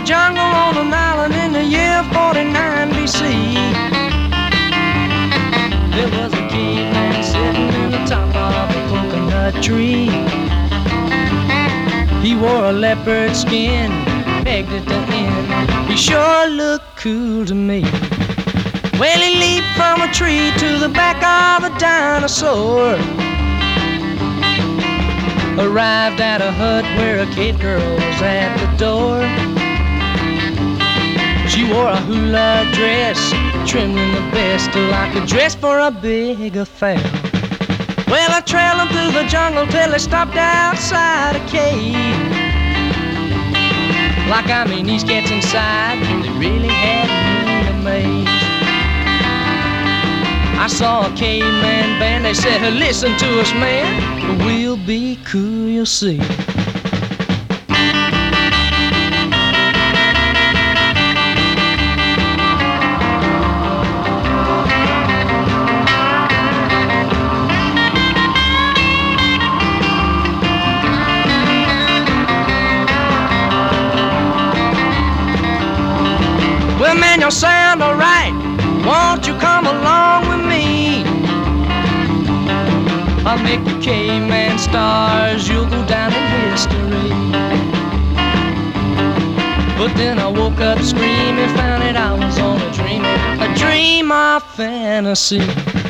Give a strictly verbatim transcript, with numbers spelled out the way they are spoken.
jungle on an island in the year forty-nine B C. There was a caveman sitting in the top of a coconut tree. He wore a leopard skin, pegged at the end. He sure looked cool to me. Well, he leaped from a tree to the back of a dinosaur. Arrived at a hut where a cave girl was at the door. She wore a hula dress, trimmed in the best, like a dress for a big affair. Well, I trailed him through the jungle till he stopped outside a cave. Like I mean, these cats inside, they really had me amazed. I saw a caveman band, they said, hey, listen to us, man, we'll be cool, you'll see. Well, man, you sound alright. Won't you come along with me? I'll make the caveman stars. You'll go down in history. But then I woke up screaming, found that I was on a dream, a dream of fantasy.